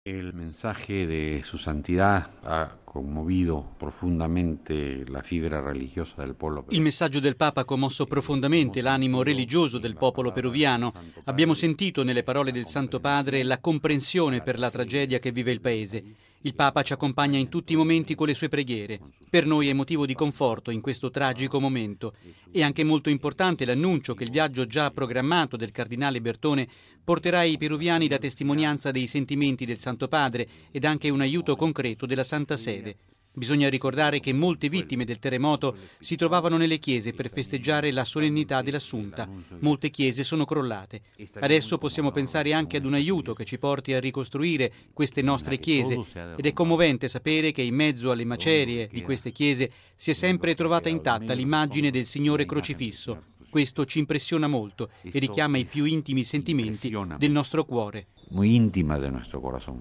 El mensaje de su santidad ha conmovido profondamente la fibra religiosa del pueblo. Il messaggio del Papa ha commosso profondamente l'animo religioso del popolo peruviano. Abbiamo sentito nelle parole del Santo Padre la comprensione per la tragedia che vive il paese. Il Papa ci accompagna in tutti i momenti con le sue preghiere. Per noi è motivo di conforto in questo tragico momento. È anche molto importante l'annuncio che il viaggio già programmato del cardinale Bertone porterà ai peruviani la testimonianza dei sentimenti del Santo Padre ed anche un aiuto concreto della Santa Sede. Bisogna ricordare che molte vittime del terremoto si trovavano nelle chiese per festeggiare la solennità dell'Assunta. Molte chiese sono crollate. Adesso possiamo pensare anche ad un aiuto che ci porti a ricostruire queste nostre chiese ed è commovente sapere che in mezzo alle macerie di queste chiese si è sempre trovata intatta l'immagine del Signore crocifisso. Questo ci impressiona molto e richiama i più intimi sentimenti del nostro cuore. Muy íntima de nuestro corazón.